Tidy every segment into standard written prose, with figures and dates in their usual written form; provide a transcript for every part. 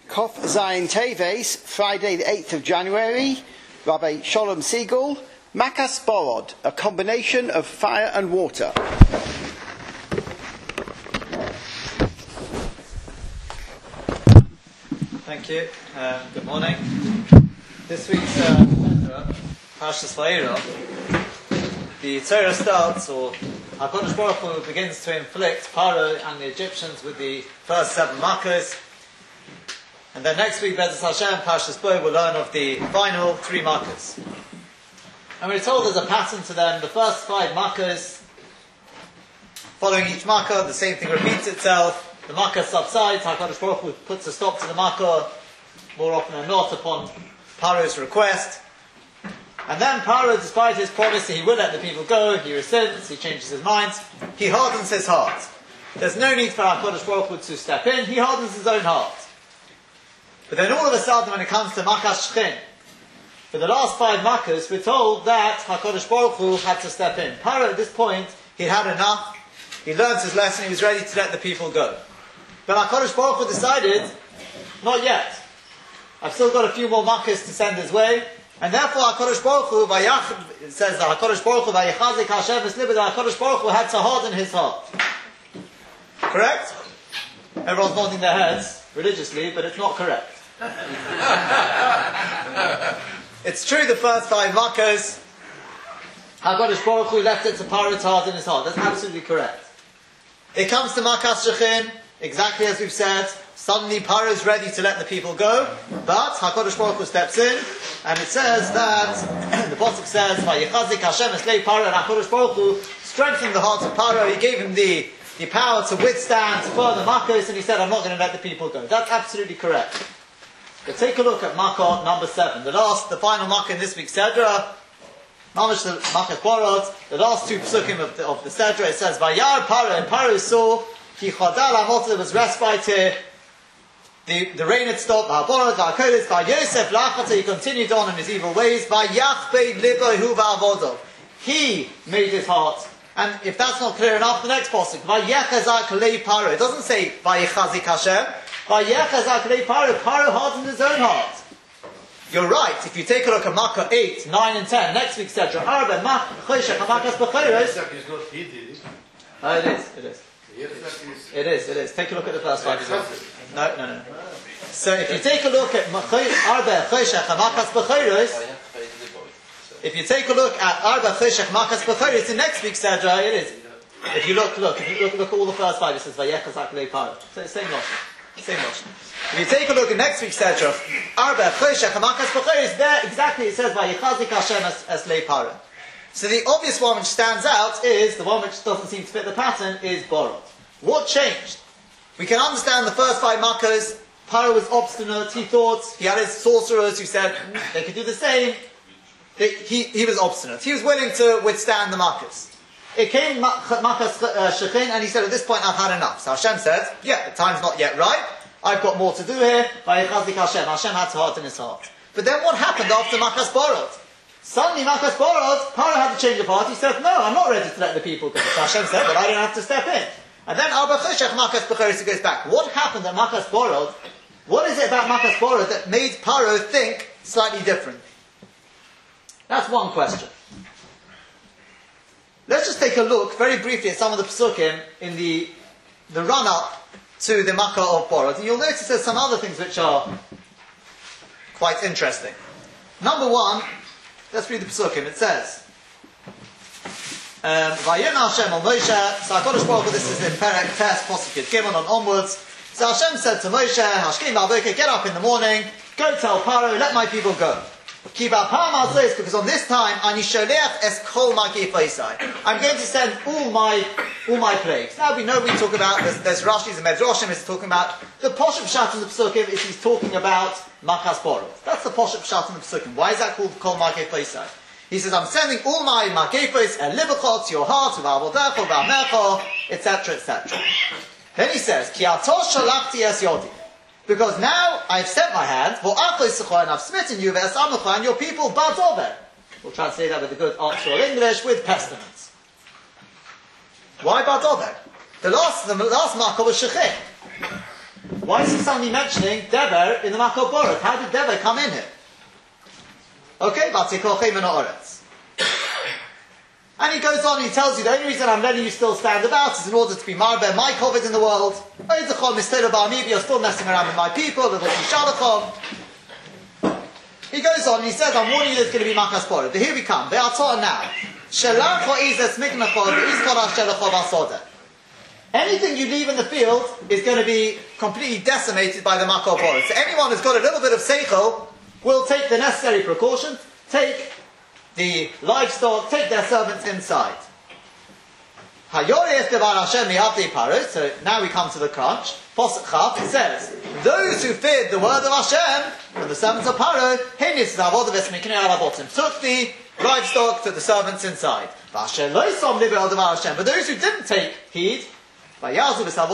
Kof Zayin Teves, Friday the 8th of January, Rabbi Sholem Siegel, Makas Borod, a combination of fire and water. Thank you. Good morning. This week's Parshas Vayera, the Torah starts, or HaKadosh Baruch Hu begins to inflict Paro and the Egyptians with the first 7 makkos. And then next week, Be'ezus Hashem, Parshas Bo will learn of the final 3 makkos. And we're told there's a pattern to them. The first 5 makkos, following each makkah, the same thing repeats itself. The makkah subsides, HaKadosh Baruch Hu puts a stop to the makkah, more often than not, upon Paro's request. And then Paro, despite his promise that he will let the people go, he rescinds, he changes his mind, he hardens his heart. There's no need for HaKadosh Baruch Hu to step in, he hardens his own heart. But then all of a sudden, when it comes to Makas Shechin, for the last 5 makkahs, we're told that HaKadosh Baruch Hu had to step in. Paro, at this point, he had enough, he learned his lesson, he was ready to let the people go. But HaKadosh Baruch Hu decided, not yet. I've still got a few more makkahs to send his way, and therefore HaKadosh Baruch Hu, it says that HaKadosh Baruch Hu, Vayechazik Hashem V'slibud, HaKadosh Baruch Hu had to harden his heart. Correct? Everyone's nodding their heads religiously, but it's not correct. It's true, the first 5 makkahs, HaKadosh Baruch Hu left it to Paro to harden his heart. That's absolutely correct. It comes to Makas Shechin, exactly as we've said. Suddenly Paro is ready to let the people go, but HaKadosh Baruch Hu steps in, and it says that, the Pasuk says, Vayechazik Hashem eslei Paro, and HaKadosh Baruch Hu strengthened the heart of Paro. He gave him the power to withstand further makkos, and he said, I'm not going to let the people go. That's absolutely correct. But take a look at makkah number 7, the final makkah in this week's Sedra, Mamash the Makas Borod, the last 2 psukim of the Sedra. It says, Vayar Paro, and Paro saw, Ki Chodal Amot, there was respite here, the rain had stopped, V'haborod, V'hakodesh, V'yosef Lachata, he continued on in his evil ways, V'yachbei Libo Hu V'avodo, he made his heart. And if that's not clear enough, the next pasuk, V'yechazak Lei Paro, it doesn't say V'yechazik Hashem, V'yechazak Lei Paro, Paro hardened his own heart. You're right, if you take a look at Makkah 8, 9 and 10, next week's Sedra, Arba, Choshech, Hamakas B'chayros. Oh, it is. Take a look at the first 5 as well. No. So if you take a look at Arba, Choshech, Hamakas B'chayros, if you take a look at Arba, Choshech, Hamakas B'chayros, in next week's Sedra, it is. If you look at all the first 5, it says, V'yechazak Lei Paro. So same notion. If you take a look at next week's Sedra, Arba, Choshech, Hamakas B'chayros, there exactly it says, Vayechazik Hashem eslei Paro. So the obvious one which stands out is, the one which doesn't seem to fit the pattern, is Borod. What changed? We can understand the first 5 makkahs, Paro was obstinate, he thought, he had his sorcerers who said they could do the same. He was obstinate. He was willing to withstand the makkahs. It came Makas Shechin, and he said, at this point I've had enough. So Hashem said, the time's not yet right, I've got more to do here. Hashem had to harden his heart. But then what happened after Makas Borod? Suddenly Makas Borod, Paro had to change of heart. He said, no, I'm not ready to let the people go. So Hashem said, but I don't have to step in. And then Arba Choshech Makas B'chayros goes back. What happened at Makas Borod? What is it about Makas Borod that made Paro think slightly different? That's one question. Let's just take a look very briefly at some of the psukim in the run-up to the Makkah of Borod. And you'll notice there's some other things which are quite interesting. Number 1, let's read the psukim. It says, Vayirna Hashem al Moshe. So HaKadosh Baruch Hu, this is in Perek Tes, Pasuk Gimel on onwards. So Hashem said to Moshe, Hashkim ba'boker, get up in the morning, go tell Paro, let my people go. Ki ba'pam al-zos, because on this time, Ani sholeach es kol ma'geifaisai, I'm going to send all my plagues. Now we know we talk about, there's Rashi's and Medrashim is talking about, the Posh Pshat in the Psukim is he's talking about Makas Borod. That's the Posh Pshat in the Psukim. Why is that called kol ma'geifaisai? He says, I'm sending all my ma'geifos and libachot to your heart, v'avodecho, v'amecho, etc., etc. Then he says, Ki ato shalachti es yodi, because now I've sent my hand, and I've smitten you, and your people badover. We'll translate that with a good actual English, with pestilence. Why badover? The last makkah was Shechin. why is he suddenly mentioning Dever in the Makor Borot? How did Dever come in here? Okay, and he goes on and he tells you the only reason I'm letting you still stand about is in order to be marbe my COVID in the world. You're still messing around with my people. He goes on and he says, I'm warning you there's going to be Makas Borot. But here we come. They are taught now. Anything you leave in the field is going to be completely decimated by the Makor Borot. So anyone who's got a little bit of seichel will take the necessary precautions, take the livestock, take their servants inside. So now we come to the crunch. Posuk Chaf, it says, those who feared the word of Hashem, from the servants of Paro, took the livestock, took the servants inside. But those who didn't take heed, they made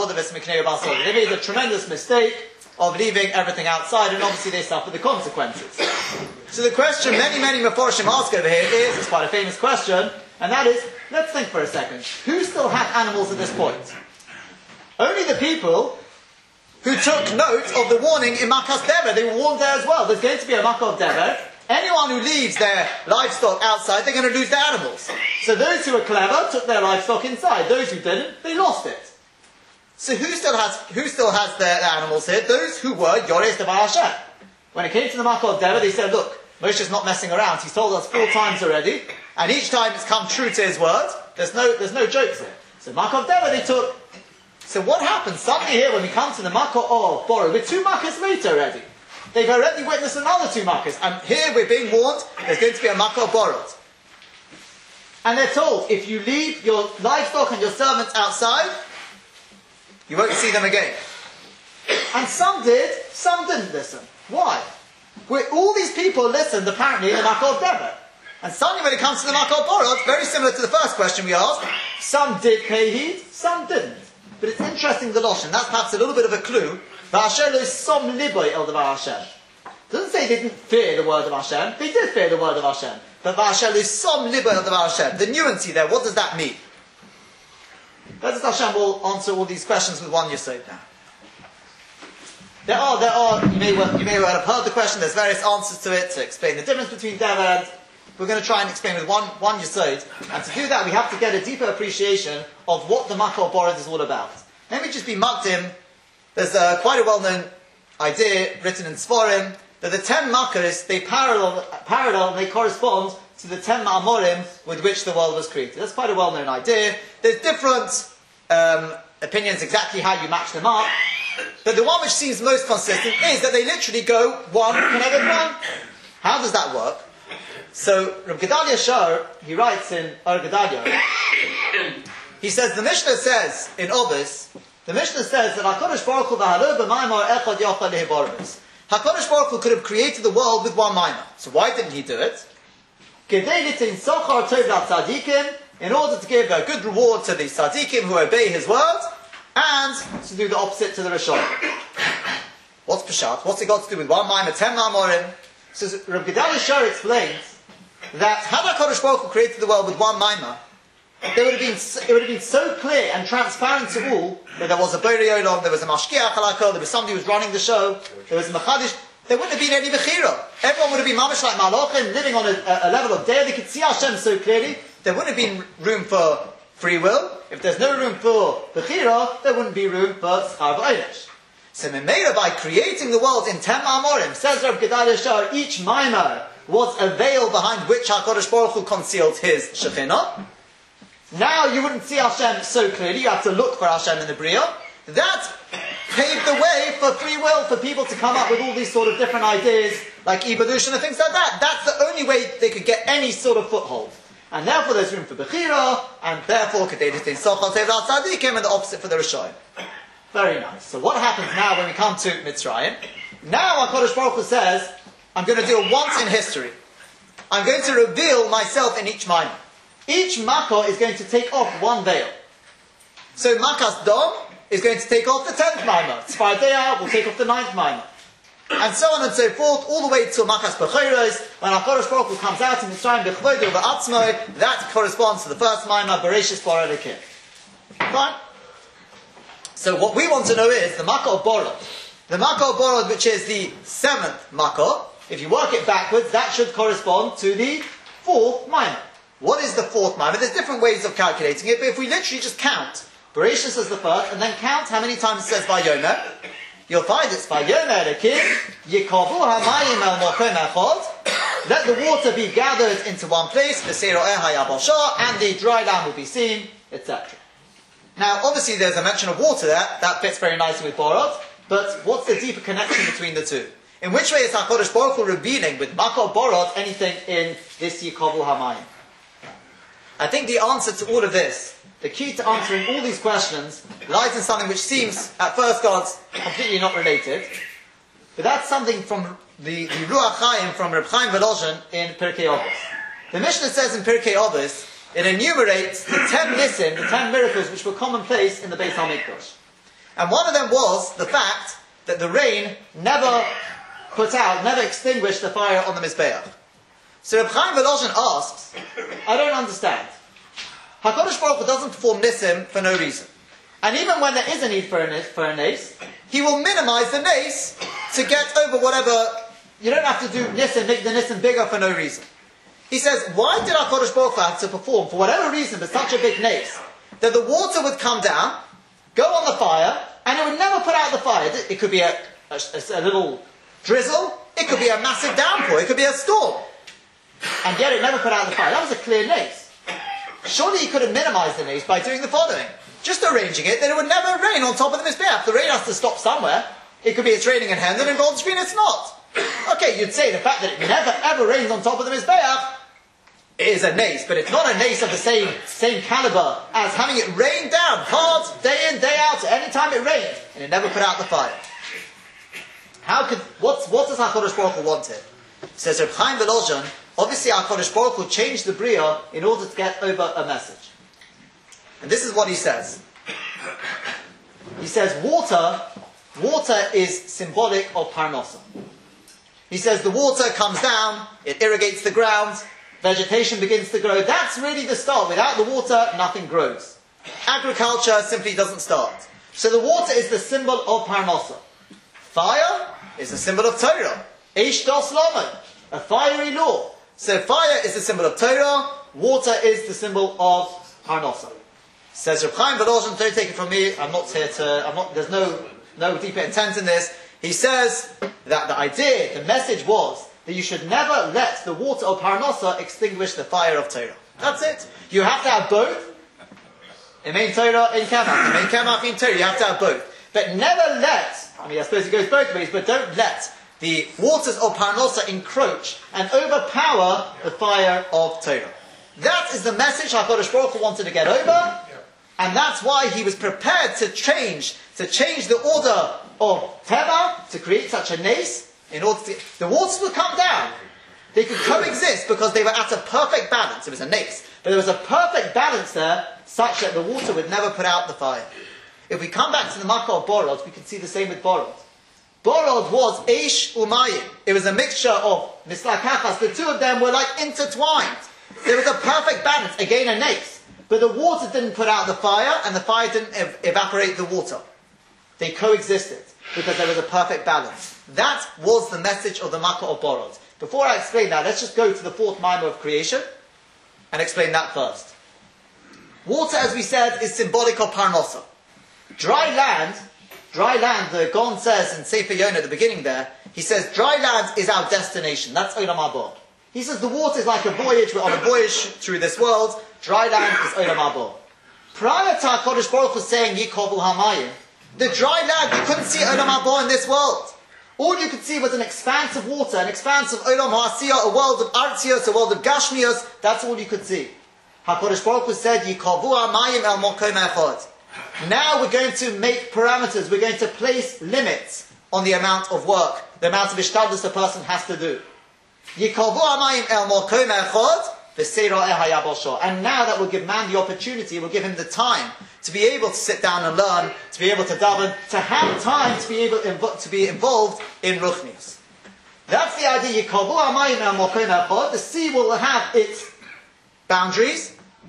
a tremendous mistake of leaving everything outside, and obviously they suffer the consequences. So the question many Meforshim ask over here is, it's quite a famous question, and that is, let's think for a second, who still had animals at this point? Only the people who took note of the warning in Makas Dever. They were warned there as well. There's going to be a Makas Dever. Anyone who leaves their livestock outside, they're going to lose their animals. So those who were clever took their livestock inside. Those who didn't, they lost it. So who still has their animals here? Those who were Yores Devar Hashem. When it came to the Makas Dever, they said, look, Moshe's not messing around. He's told us 4 times already, and each time it's come true to his word. There's no jokes here. So Makas Dever they took. So what happens? Suddenly here, when we come to the Makor of Borot, we're 2 Makas later already. They've already witnessed another 2 Makas. And here we're being warned, there's going to be a Makor Borot. And they're told, if you leave your livestock and your servants outside, you won't see them again. And some did, some didn't listen. Why? All these people listened, apparently, in the Makor of Dever. And suddenly when it comes to the Makor Borot, very similar to the first question we asked, some did pay heed, some didn't. But it's interesting, the Lashon, that's perhaps a little bit of a clue. V'Hashem lo som liboy el devar Hashem. It doesn't say they didn't fear the word of Hashem. They did fear the word of Hashem. But V'Hashem lo som liboy el devar Hashem. The nuancy there, what does that mean? Bezrat Hashem will answer all these questions with one yesod now. There are, you may well have heard the question, there's various answers to it, to explain the difference between Dever and we're going to try and explain with one yesod, and to do that we have to get a deeper appreciation of what the Makor Borot is all about. Let me just be makdim. There's quite a well-known idea written in Sforim that the 10 Makos, they parallel and they correspond to the 10 Ma'amorim with which the world was created. That's quite a well-known idea. There's different opinions exactly how you match them up, but the one which seems most consistent is that they literally go one connected one. How does that work? So, Reb Gedalia Shor, he writes in Or Gedalia, he says, the Mishnah says, in Obis, the Mishnah says that HaKadosh Baruch Hu v'halo b'maimor echad yochad lehiboribus. HaKadosh Baruch Hu could have created the world with one maimor. So why didn't he do it? Kedei litin sochar tov l'tzadikim, in order to give a good reward to the tzadikim who obey his word, and to do the opposite to the Rishonim. What's Peshat? What's it got to do with one maimor, 10 ma'amorim? So Reb Gedalia Shor explains that had HaKadosh Baruch Hu created the world with one maimor, it would have been so clear and transparent to all that there was a Borei Olam, there was a Mashkiach Halakol, there was somebody who was running the show, there was a Mechadish. There wouldn't have been any Bechira. Everyone would have been mamash like Malachim, living on a level of day. They could see Hashem so clearly. There wouldn't have been room for free will. If there's no room for Bechira, there wouldn't be room for Schar V'Onesh. So Memela, by creating the world in 10 Ma'amorim, says Reb Gedalia Shor, each Maimor was a veil behind which HaKadosh Baruch Hu concealed his Shekhinah. Now you wouldn't see Hashem so clearly, you have to look for Hashem in the Bria. That paved the way for free will, for people to come up with all these sort of different ideas, like evolution and things like that. That's the only way they could get any sort of foothold. And therefore there's room for Bechira, and therefore Kedei Litin Sochal Tov L'Tzadikim, and the opposite for the Rishonim. Very nice. So what happens now when we come to Mitzrayim? Now HaKadosh Baruch Hu says, I'm going to do a once in history. I'm going to reveal myself in each Maimon. Each Makor is going to take off one veil. So Makas Dom is going to take off the 10th Maimon. Tzfardea will take off the 9th Maimon. And so on and so forth, all the way to Makas Bechoros, when HaKadosh Baruch Hu comes out in Mitzrayim Bechvodo V'Atzmoi, that corresponds to the first Maimon, Bereshis Bara Elokim. Fine? So what we want to know is, the Makor of Borot, The Makor Borod, which is the 7th Makor, if you work it backwards, that should correspond to the 4th Maimon. What is the 4th Maimon? There's different ways of calculating it, but if we literally just count, Bereshis as the first, and then count how many times it says Vayomer, you'll find it's Vayomer Elokim, Yikavu HaMayim El Mokom Echad, let the water be gathered into one place, V'seiro Hayabal Shah, and the dry land will be seen, etc. Now, obviously there's a mention of water there, that fits very nicely with Borod, but what's the deeper connection between the two? In which way is HaKadosh Baruch Hu revealing with Makor Borod anything in this Yikavu HaMayim? I think the answer to all of this, the key to answering all these questions, lies in something which seems, at first glance, completely not related. But that's something from the Ruach Chaim from Reb Chaim Volozhin in Pirkei Avos. The Mishnah says in Pirkei Avos, it enumerates the 10 nisim, the 10 miracles which were commonplace in the Beis HaMikdash. And one of them was the fact that the rain never extinguished the fire on the Mizbeach. So Reb Chaim Volozhin asks, I don't understand. HaKadosh Baruch Hu doesn't perform nisim for no reason. And even when there is a need for a nace, he will minimize the nace to get over whatever. You don't have to do nisim, make the nisim bigger for no reason. He says, why did HaKadosh Baruch Hu have to perform, for whatever reason, for such a big nace, that the water would come down, go on the fire, and it would never put out the fire? It could be a little drizzle, it could be a massive downpour, it could be a storm. And yet it never put out the fire. That was a clear nace. Surely he could have minimized the nace by doing the following. Just arranging it that it would never rain on top of the Mizbeach. The rain has to stop somewhere. It could be it's raining in Hendon, in Golden Screen it's not. Okay, you'd say the fact that it never ever rains on top of the Mizbeach is a nace, but it's not a nace of the same caliber as having it rain down hard, day in, day out, any time it rained, and it never put out the fire. What does HaKadosh Baruch Hu want here? Says Reb Chaim Volozhin, obviously HaKadosh Baruch Hu changed the Bria in order to get over a message. And this is what he says. He says water is symbolic of Parnasa. He says the water comes down, it irrigates the ground, vegetation begins to grow. That's really the start. Without the water, nothing grows. Agriculture simply doesn't start. So the water is the symbol of Parnasa. Fire is the symbol of Torah. Eish das Lamed, a fiery law. So fire is the symbol of Torah, water is the symbol of Parnasa. Says Reb Chaim Volozhin, don't take it from me, there's no deeper intent in this. He says that the idea, the message was that you should never let the water of Parnasa extinguish the fire of Torah. That's it. You have to have both. In main Torah, in Kemach. In main Kemach, in Torah, you have to have both. But never let, I suppose it goes both ways, but don't let the waters of Parnasa encroach and overpower the fire of Torah. That is the message HaKadosh Baruch Hu wanted to get over, and that's why he was prepared to change the order of Teva, to create such a nace, in order to, the waters would come down. They could coexist because they were at a perfect balance. It was a nace, but there was a perfect balance there, such that the water would never put out the fire. If we come back to the Makor Borod, we can see the same with Borod. Borod was Eish Umayim. It was a mixture of Mislakachas. The two of them were like intertwined. There was a perfect balance, again a nace. But the water didn't put out the fire, and the fire didn't evaporate the water. They coexisted, because there was a perfect balance. That was the message of the Makor Borod. Before I explain that, let's just go to the 4th Maimon of creation, and explain that first. Water, as we said, is symbolic of Parnasa. Dry land, the Gon says in Sefer Yonah at the beginning there, he says, dry land is our destination. That's Olam Haba. He says the water is like a voyage, we're on a voyage through this world. Dry land is Olam Haba. Prior to HaKadosh Baruch Hu saying, Yikavu HaMayim, the dry land, you couldn't see Olam Haba in this world. All you could see was an expanse of water, an expanse of Olam HaAsiyah, a world of Artzios, a world of Gashmios. That's all you could see. HaKadosh Baruch Hu said, Yikavu HaMayim el Mokom Echad. Now we're going to make parameters, we're going to place limits on the amount of work, the amount of ishtadlus a person has to do. Yikavu HaMayim el Mokom Echad, v'seiro hayabal shah. And now that will give man the opportunity, will give him the time to be able to sit down and learn, to be able to daven, to have time to be able to be involved in ruchnius. That's the idea. Yikavu HaMayim el Mokom Echad. The sea will have its boundaries.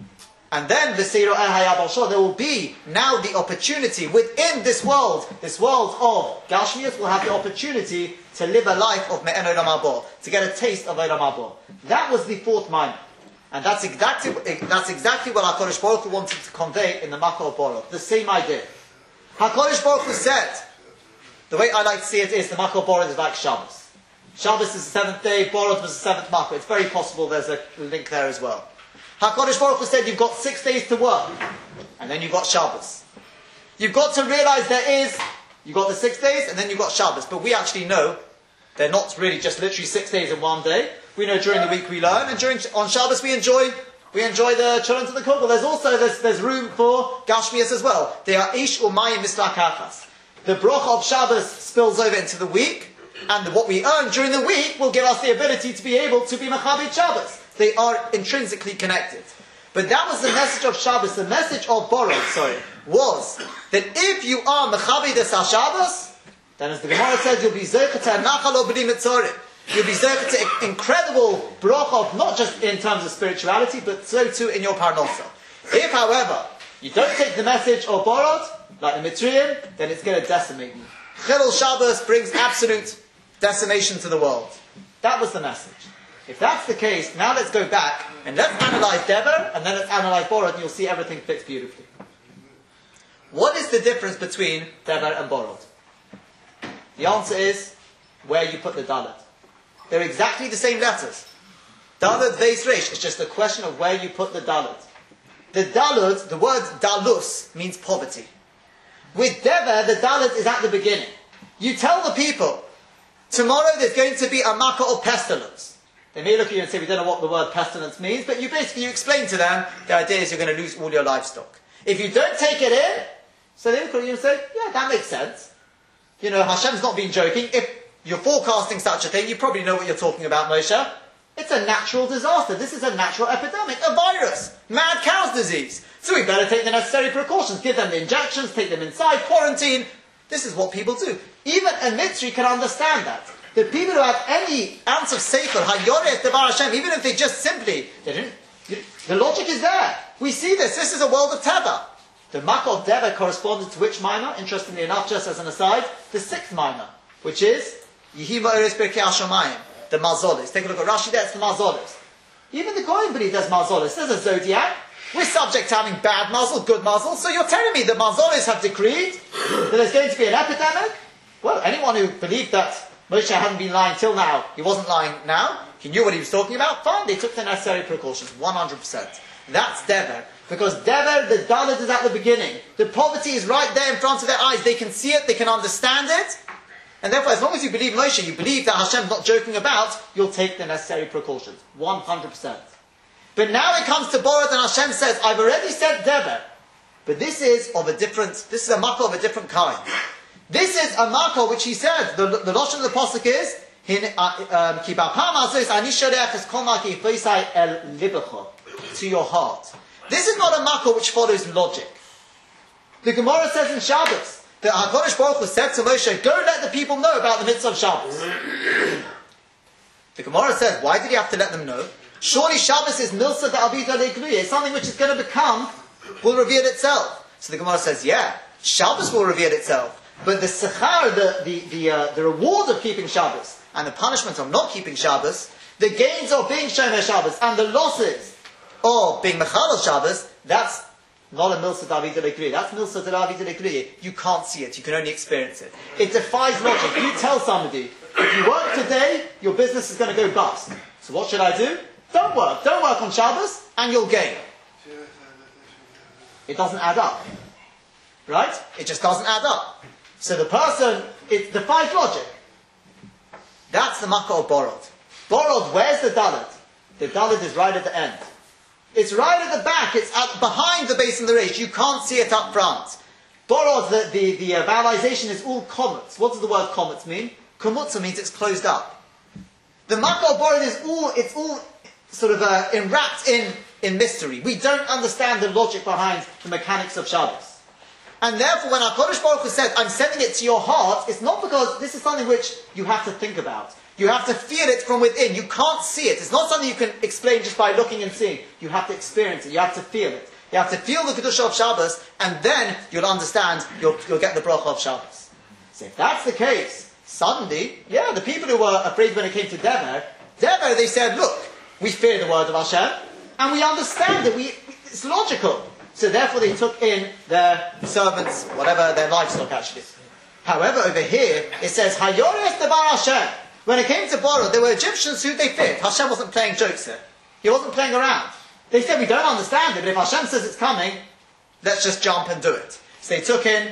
And then there will be now the opportunity within this world of Gashmias will have the opportunity to live a life of Me'en Olam Haba, to get a taste of Olam Haba. That was the fourth Maimon. And that's exactly what HaKadosh Baruch Hu wanted to convey in the Makkah of Borod. The same idea. HaKadosh Baruch Hu said, the way I like to see it is the Makkah of Borod is like Shabbos. Shabbos is the seventh day, Borod was the seventh Makkah. It's very possible there's a link there as well. HaKadosh Baruch Hu said you've got 6 days to work, and then you've got Shabbos. You've got to realize you've got the 6 days, and then you've got Shabbos. But we actually know they're not really just literally 6 days in one day. We know during the week we learn, and on Shabbos we enjoy the children to the kugel. There's room for Gashmias as well. They are ish umayim mislakachas. The bracha of Shabbos spills over into the week, and what we earn during the week will give us the ability to be able to be Machabit Shabbos. They are intrinsically connected. But that was the message of Shabbos. The message of Borod, was that if you are Machabit Shabbos, then as the Gemara says, you'll be Zochet to Nachal or B'li Mitzorim. You'll be Zochet to incredible bracha, not just in terms of spirituality, but so too in your parnosa. If, however, you don't take the message of Borod, like the Mitzrayim, then it's going to decimate you. Chilul Shabbos brings absolute decimation to the world. That was the message. If that's the case, now let's go back and let's analyze Dever and then let's analyze Borod, and you'll see everything fits beautifully. What is the difference between Dever and Borod? The answer is where you put the Dalet. They're exactly the same letters. Dalet, Veis, Reish. It's just a question of where you put the Dalet. The Dalet, the word Dalus, means poverty. With Dever, the Dalet is at the beginning. You tell the people, tomorrow there's going to be a makkah of pestilence. They may look at you and say, we don't know what the word pestilence means, but you explain to them, the idea is you're going to lose all your livestock. If you don't take it in, so they look at you and say, yeah, that makes sense. You know, Hashem's not been joking. If you're forecasting such a thing, you probably know what you're talking about, Moshe. It's a natural disaster. This is a natural epidemic, a virus, mad cow's disease. So we better take the necessary precautions, give them the injections, take them inside, quarantine. This is what people do. Even a Mitzri can understand that. The people who have any ounce of seichel, hayoreh devar Hashem, even if they just simply, the logic is there. We see this. This is a world of Teva. The Makkah of Dever corresponded to which minor? Interestingly enough, just as an aside, the 6th minor, which is Yehi Va'eres Berkei HaShamayim, the Mazolis. Take a look at Rashi there, it's the Mazolis. Even the Goyim believe there's Mazolis. There's a zodiac. We're subject to having bad mazel, good mazel. So you're telling me the Mazolis have decreed that there's going to be an epidemic? Well, anyone who believed that Moshe hadn't been lying till now, he wasn't lying now, he knew what he was talking about, fine, they took the necessary precautions, 100%. That's Dever. Because Dever, the Dalet is at the beginning. The poverty is right there in front of their eyes. They can see it, they can understand it. And therefore, as long as you believe Moshe, you believe that Hashem's not joking about, you'll take the necessary precautions. 100%. But now it comes to Borod and Hashem says, I've already said Dever, but this is a makkah of a different kind. This is a makkah which he says, the Lashon of the Pasuk is, to your heart. This is not a makkah which follows logic. The Gemara says in Shabbos, that HaKadosh Baruch Hu said to Moshe, go let the people know about the mitzvah of Shabbos. The Gemara says, why did he have to let them know? Surely Shabbos is milsa da'avida le'gluya. It's something which is going to will reveal itself. So the Gemara says, yeah, Shabbos will reveal itself. But the sechar, the reward of keeping Shabbos, and the punishment of not keeping Shabbos, the gains of being Shomer Shabbos, and the losses of being Mechal Shabbos, that's not a milsa da'avida le'gluya. That's milsa da'avida le'gluya. You can't see it, you can only experience it. It defies logic. You tell somebody, if you work today, your business is going to go bust. So what should I do? Don't work on Shabbos, and you'll gain. It doesn't add up. Right? It just doesn't add up. So the person, it defies logic. That's the makkah of Borod. Borod, where's the Dalet? The Dalet is right at the end. It's right at the back, it's behind the base and the reish. You can't see it up front. Borod, the vowelization is all comets. What does the word comets mean? Komutza means it's closed up. The makkah of Borod is all sort of enwrapped in mystery. We don't understand the logic behind the mechanics of Shabbos. And therefore, when HaKadosh Baruch Hu said, I'm sending it to your heart, it's not because this is something which you have to think about. You have to feel it from within. You can't see it. It's not something you can explain just by looking and seeing. You have to experience it. You have to feel it. You have to feel the Kedusha of Shabbos, and then you'll understand, you'll get the bracha of Shabbos. So if that's the case, suddenly, the people who were afraid when it came to Dever, they said, look, we fear the word of Hashem, and we understand that it's logical. So therefore they took in their servants, whatever, their livestock actually. However, over here, it says, Hayores Devar Hashem. When it came to Borod, there were Egyptians who they feared. Hashem wasn't playing jokes here. He wasn't playing around. They said, we don't understand it, but if Hashem says it's coming, let's just jump and do it. So they took in,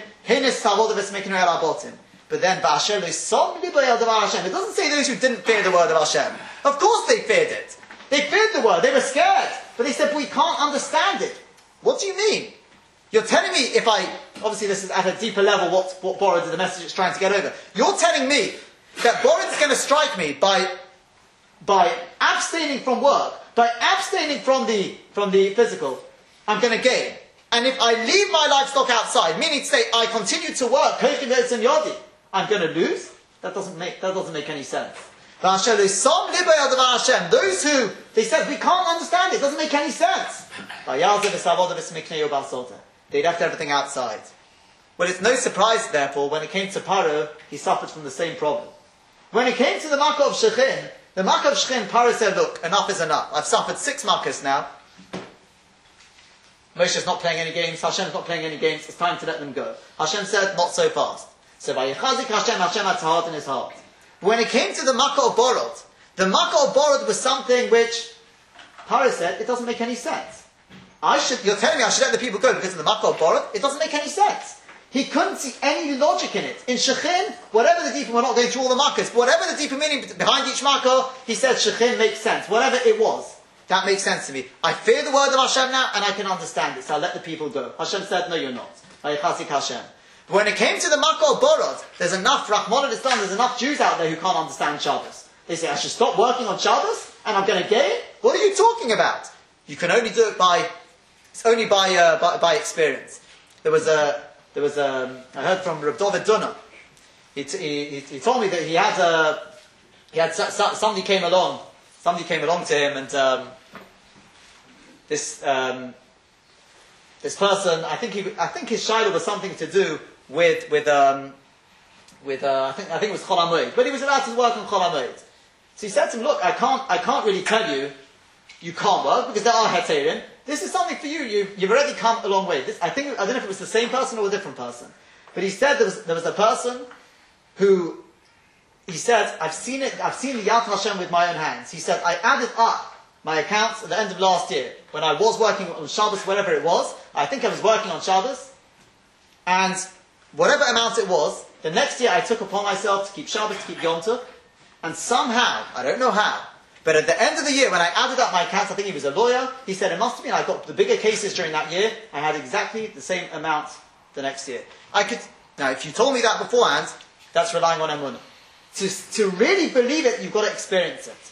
but then, it doesn't say those who didn't fear the word of Hashem. Of course they feared it. They feared the word, they were scared. But they said, we can't understand it. What do you mean? You're telling me obviously this is at a deeper level what Borod, the message it's trying to get over. You're telling me that Borod is going to strike me by abstaining from work, by abstaining from the physical, I'm going to gain. And if I leave my livestock outside, meaning to say I continue to work, I'm going to lose? That doesn't make any sense. Those who, they said, we can't understand it doesn't make any sense. They left everything outside. Well, it's no surprise, therefore, when it came to Paro, he suffered from the same problem. When it came to the Makkah of Shechin, Paro said, look, enough is enough. I've suffered 6 Makkahs now. Moshe's not playing any games, Hashem's not playing any games, it's time to let them go. Hashem said, not so fast. So by Yechazik Hashem had to harden his heart. But when it came to the Makkah of Borod, the Makkah of Borod was something which Paro said, it doesn't make any sense. You're telling me I should let the people go because of the Makkah of Borod? It doesn't make any sense. He couldn't see any logic in it. In Shechin, whatever the deeper, we're not going through all the Makkahs, but whatever the deeper meaning behind each Makkah, he said Shechin makes sense. Whatever it was, that makes sense to me. I fear the word of Hashem now, and I can understand it, so I'll let the people go. Hashem said, no, you're not. Hashem. But when it came to the Makkah of Borod, there's enough Jews out there who can't understand Shabbos. They say, I should stop working on Shabbos, and I'm going to gain? What are you talking about? You can only do it by experience. I heard from Reb David Dunner. He told me that he had somebody came along to him, and this person, I think his shayla was something to do with I think it was Chol HaMoed, but he was allowed to work on Chol HaMoed. So he said to him, look, I can't really tell you can't work because there are heterim. This is something for you. You've already come a long way. I don't know if it was the same person or a different person. But he said there was a person who, he said, I've seen the Yad Hashem with my own hands. He said, I added up my accounts at the end of last year, when I was working on Shabbos, whatever it was. I think I was working on Shabbos. And whatever amount it was, the next year I took upon myself to keep Shabbos, to keep Yom Tov. And somehow, I don't know how, but at the end of the year, when I added up my accounts, I think he was a lawyer, he said it must have been, I got the bigger cases during that year, I had exactly the same amount the next year. Now if you told me that beforehand, that's relying on emunah. To really believe it, you've got to experience it.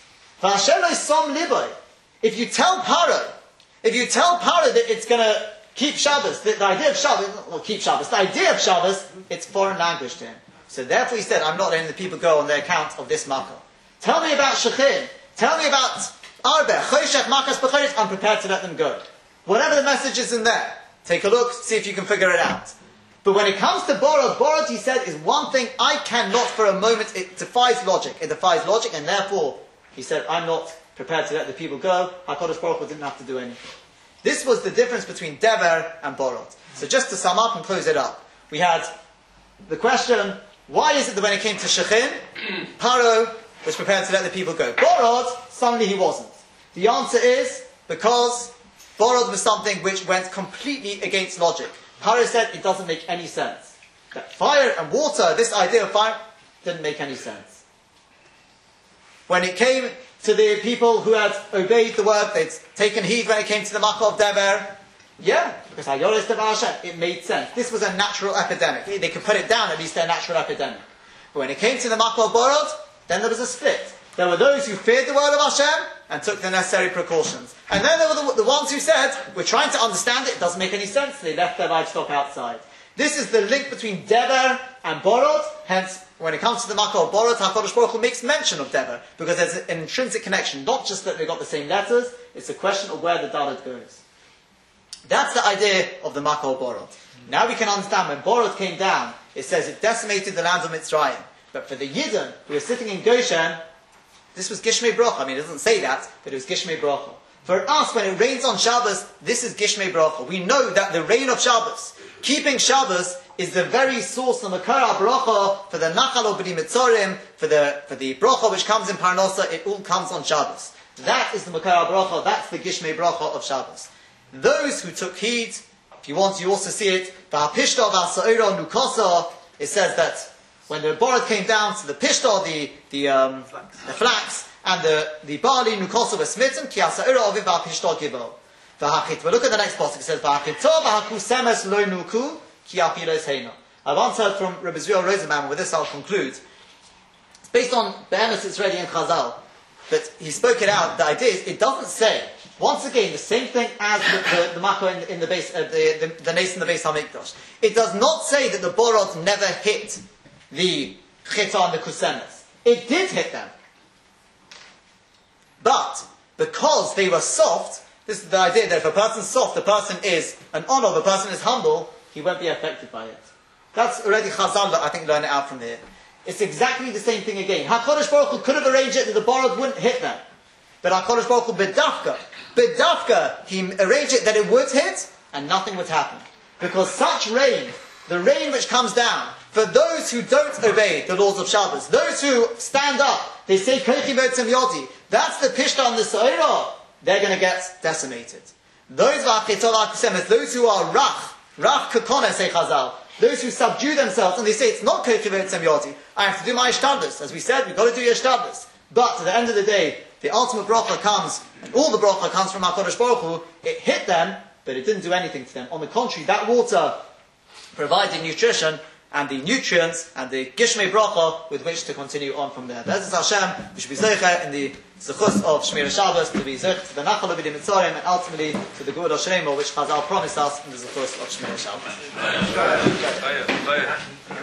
If you tell Paro that it's going to keep Shabbos, the idea of Shabbos, the idea of Shabbos, it's foreign language to him. So therefore he said, I'm not letting the people go on their account of this makkah. Tell me about Shechin. Tell me about Arbe, Choshech, Makas, B'chodesh. I'm prepared to let them go. Whatever the message is in there, take a look, see if you can figure it out. But when it comes to Borod, he said, is one thing I cannot for a moment, it defies logic. It defies logic, and therefore, he said, I'm not prepared to let the people go. HaKadosh Baruch Hu didn't have to do anything. This was the difference between Dever and Borod. So just to sum up and close it up, we had the question, why is it that when it came to Shechin, Paro was prepared to let the people go? Borod, suddenly he wasn't. The answer is because Borod was something which went completely against logic. Paro said it doesn't make any sense. That fire and water, this idea of fire, didn't make any sense. When it came to the people who had obeyed the word, they'd taken heed when it came to the Makkah of Dever, because Hayoris Devar Hashem, it made sense. This was a natural epidemic. They could put it down, at least their natural epidemic. But when it came to the Makkah of Borod, then there was a split. There were those who feared the word of Hashem and took the necessary precautions. And then there were the ones who said, we're trying to understand it doesn't make any sense, so they left their livestock outside. This is the link between Dever and Borod, hence, when it comes to the Makkah of Borod, HaKadosh Baruch Hu makes mention of Dever, because there's an intrinsic connection, not just that they got the same letters, it's a question of where the Dalet goes. That's the idea of the Makol Borod. Now we can understand when Borod came down, it says it decimated the land of Mitzrayim. But for the Yidden who were sitting in Goshen, this was Gishmei Bracha. I mean, it doesn't say that, but it was Gishmei Bracha. For us, when it rains on Shabbos, this is Gishmei Bracha. We know that the rain of Shabbos, keeping Shabbos, is the very source of Makar Bracha for the Nachal B'di Mitzorim, for the Bracha which comes in Parnosa. It all comes on Shabbos. That is the Makar Bracha. That's the Gishmei Bracha of Shabbos. Those who took heed, if you want, you also see it. V'hapishta v'asa'ira nukosa. It says that when the borod came down to the pishta, the flax, and the barley nukosa were smitten, ki asa'ira ovim v'hapishta gibo. V'hachit. But look at the next passage. It says v'hachito v'hakusemes lo nuku ki apilos heina. I once heard from Rabbi Zriel Rosenbaum. With this, I'll conclude. It's based on Be'emes Israeli and Chazal, but he spoke it out. The idea is, it doesn't say. Once again, the same thing as the makkah in the base, the nace in the base Hamikdash. It does not say that the borod never hit the chita and the kusenes. It did hit them, but because they were soft, this is the idea that if a person's soft, the person is an honor, the person is humble, he won't be affected by it. That's already Chazal that I think learn it out from here. It's exactly the same thing again. HaKadosh Baruch Hu could have arranged it that the borod wouldn't hit them, but HaKadosh Baruch Hu B'dafka, he arranged it that it would hit, and nothing would happen. Because such rain, the rain which comes down, for those who don't obey the laws of Shabbos, those who stand up, they say, Kochi Motzim Yodi, that's the Pishta and the Sa'ira, they're going to get decimated. Those who are Rach Kakone, say Chazal, those who subdue themselves, and they say, it's not Kochi Motzim Yodi, I have to do my Ishtadlus. As we said, we've got to do your Ishtadlus. But at the end of the day, the ultimate bracha comes, and all the bracha comes from HaKadosh Baruch Hu. It hit them, but it didn't do anything to them. On the contrary, that water provided nutrition and the nutrients and the Gishmei bracha with which to continue on from there. Be'ezus Hashem, we should be zeicha in the zechus of Shmir Shabbos, to be zeicha to the Nachal B'di Mitzorim, and ultimately to the Geulah Shlema, which Chazal promised us in the zechus of Shmir Shabbos.